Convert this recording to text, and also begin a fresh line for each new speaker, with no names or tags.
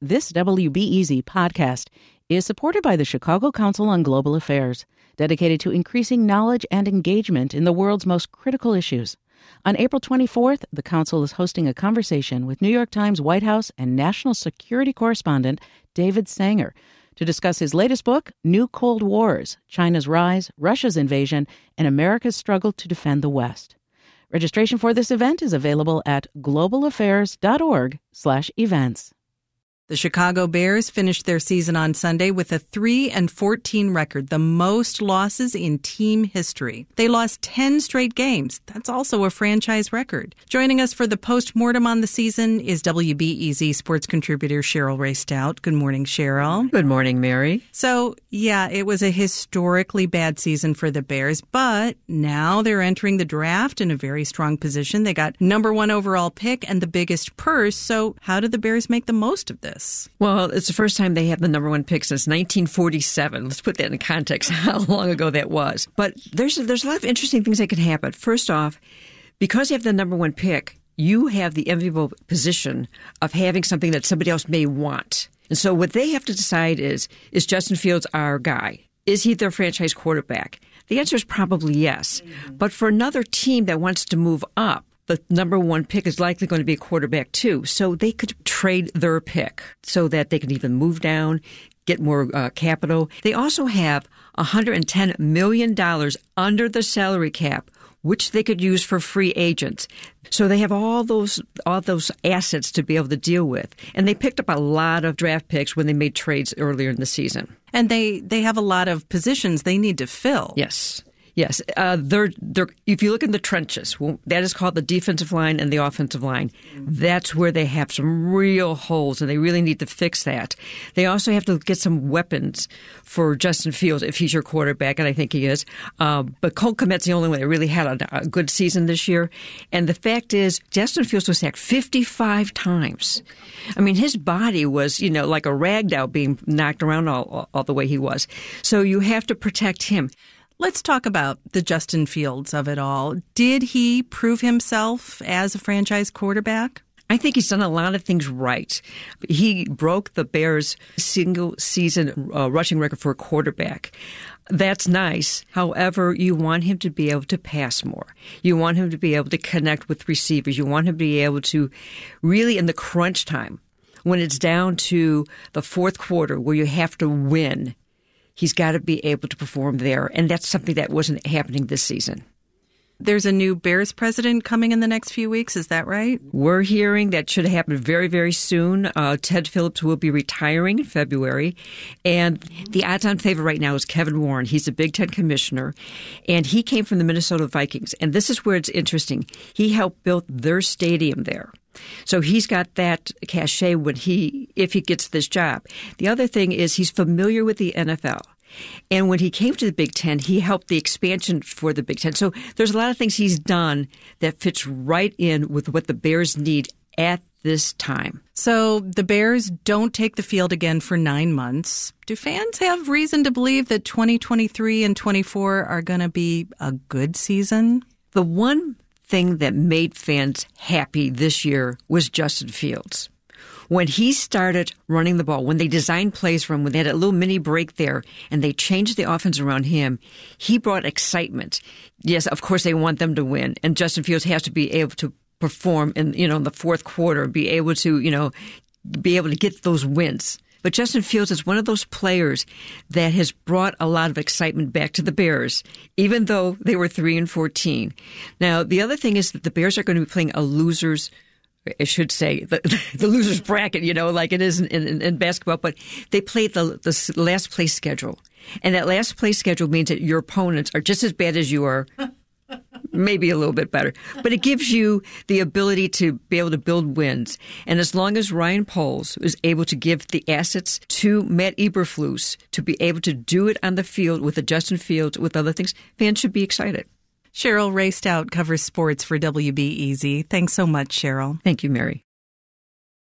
This WBEZ podcast is supported by the Chicago Council on Global Affairs, dedicated to increasing knowledge and engagement in the world's most critical issues. On April 24th, the Council is hosting a conversation with New York Times White House and National Security Correspondent David Sanger to discuss his latest book, New Cold Wars: China's Rise, Russia's Invasion, and America's Struggle to Defend the West. Registration for this event is available at globalaffairs.org/events.
The Chicago Bears finished their season on Sunday with a 3-14 record, the most losses in team history. They lost 10 straight games. That's also a franchise record. Joining us for the post-mortem on the season is WBEZ sports contributor Cheryl Rae Stout. Good morning, Cheryl.
Good morning, Mary.
So, yeah, it was a historically bad season for the Bears, but now they're entering the draft in a very strong position. They got number 1 overall pick and the biggest purse. So how do the Bears make the most of this?
Well, it's the first time they have the number 1 pick since 1947. Let's put that in context, how long ago that was. But there's a lot of interesting things that can happen. First off, because you have the number 1 pick, you have the enviable position of having something that somebody else may want. And so what they have to decide is Justin Fields our guy? Is he their franchise quarterback? The answer is probably yes. But for another team that wants to move up, the number 1 pick is likely going to be a quarterback, too. So they could trade their pick so that they can even move down, get more capital. They also have $110 million under the salary cap, which they could use for free agents. So they have all those assets to be able to deal with. And they picked up a lot of draft picks when they made trades earlier in the season.
And they have a lot of positions they need to fill.
Yes. Yes, they're if you look in the trenches, that is called the defensive line and the offensive line. That's where they have some real holes, and they really need to fix that. They also have to get some weapons for Justin Fields if he's your quarterback, and I think he is. But Cole Kmet's the only one that really had a good season this year. And the fact is, Justin Fields was sacked 55 times. I mean, his body was, like a rag doll being knocked around all the way he was. So you have to protect him.
Let's talk about the Justin Fields of it all. Did he prove himself as a franchise quarterback?
I think he's done a lot of things right. He broke the Bears' single-season rushing record for a quarterback. That's nice. However, you want him to be able to pass more. You want him to be able to connect with receivers. You want him to be able to really, in the crunch time, when it's down to the fourth quarter where you have to win, he's got to be able to perform there, and that's something that wasn't happening this season.
There's a new Bears president coming in the next few weeks. Is that right?
We're hearing that should happen very, very soon. Ted Phillips will be retiring in February, and the odds-on favorite right now is Kevin Warren. He's the Big Ten commissioner, and he came from the Minnesota Vikings. And this is where it's interesting. He helped build their stadium there. So he's got that cachet if he gets this job. The other thing is he's familiar with the NFL. And when he came to the Big Ten, he helped the expansion for the Big Ten. So there's a lot of things he's done that fits right in with what the Bears need at this time.
So the Bears don't take the field again for 9 months. Do fans have reason to believe that 2023 and 24 are going to be a good season?
The one thing that made fans happy this year was Justin Fields. When he started running the ball, when they designed plays for him, when they had a little mini break there and they changed the offense around him, he brought excitement. Yes, of course they want them to win, and Justin Fields has to be able to perform in the fourth quarter, be able to get those wins. But Justin Fields is one of those players that has brought a lot of excitement back to the Bears, even though they were 3-14. Now, the other thing is that the Bears are going to be playing a losers, I should say, the losers bracket, like it is in basketball, but they play the last place schedule. And that last place schedule means that your opponents are just as bad as you are, maybe a little bit better. But it gives you the ability to be able to build wins. And as long as Ryan Poles is able to give the assets to Matt Eberflus to be able to do it on the field with the Justin Fields, with other things, fans should be excited.
Cheryl Rae Stout covers sports for WBEZ. Thanks so much, Cheryl.
Thank you, Mary.